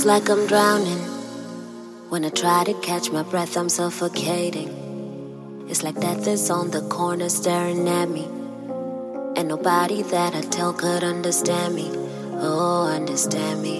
Feels like I'm drowning. When I try to catch my breath, I'm suffocating. It's like death is on the corner staring at me, and nobody that I tell could understand me. Oh, understand me.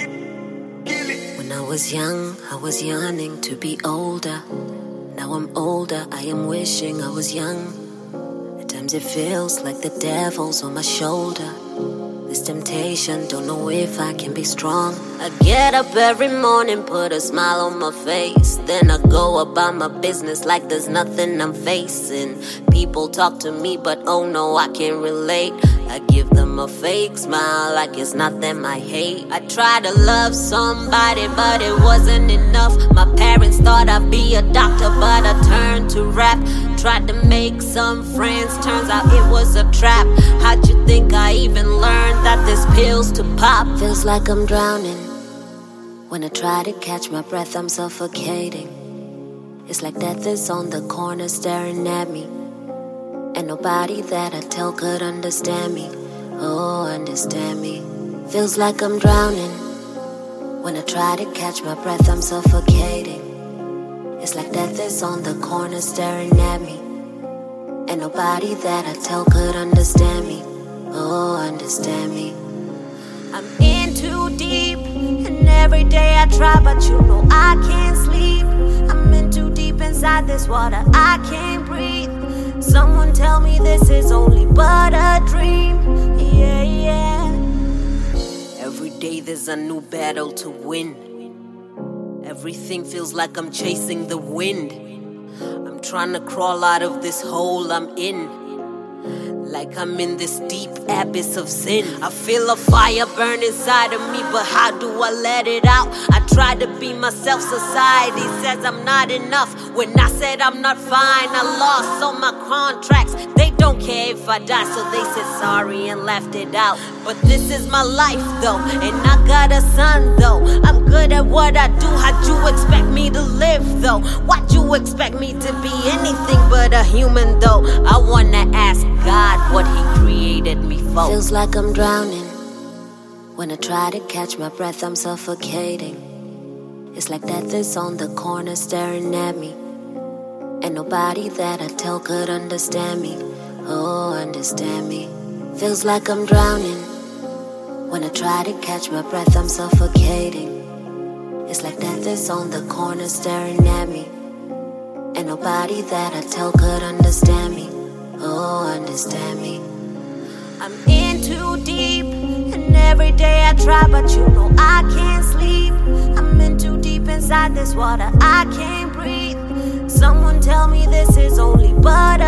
When I was young, I was yearning to be older. Now I'm older, I am wishing I was young. At times it feels like the devil's on my shoulder. This temptation, don't know if I can be strong. I get up every morning, put a smile on my face. Then I go about my business like there's nothing I'm facing. People talk to me, but oh no, I can't relate. I give them a fake smile like it's not them I hate. I try to love somebody, but it wasn't enough. My parents thought I'd be a doctor, but I turned to rap. Tried to make some friends, turns out it was a trap. How'd you think I even learned that there's pills to pop? Feels like I'm drowning. When I try to catch my breath, I'm suffocating. It's like death is on the corner staring at me, and nobody that I tell could understand me. Oh, understand me. Feels like I'm drowning. When I try to catch my breath, I'm suffocating. It's like death is on the corner staring at me, and nobody that I tell could understand me. Oh, understand me. I'm in too deep, and every day I try, but you know I can't sleep. I'm in too deep inside this water, I can't breathe. Someone tell me this is only but a dream. Yeah, yeah. Every day there's a new battle to win. Everything feels like I'm chasing the wind. I'm trying to crawl out of this hole I'm in, like I'm in this deep abyss of sin. I feel a fire burn inside of me, but how do I let it out? I try to be myself, society says I'm not enough. When I said I'm not fine, I lost all my contracts. They don't care if I die, so they said sorry and left it out. But this is my life though, and I got a son though. I'm good at what I do, how'd you expect me to live though? Why'd you expect me to be anything but a human though? I wanna ask God what he created me for. Feels like I'm drowning. When I try to catch my breath, I'm suffocating. It's like death is on the corner staring at me, and nobody that I tell could understand me. Oh, understand me. Feels like I'm drowning. When I try to catch my breath, I'm suffocating. It's like death is on the corner staring at me, and nobody that I tell could understand me. Oh, understand me. I'm in too deep, and every day I try, but you know I can't sleep. I'm in too deep inside this water, I can't breathe. Someone tell me this is only but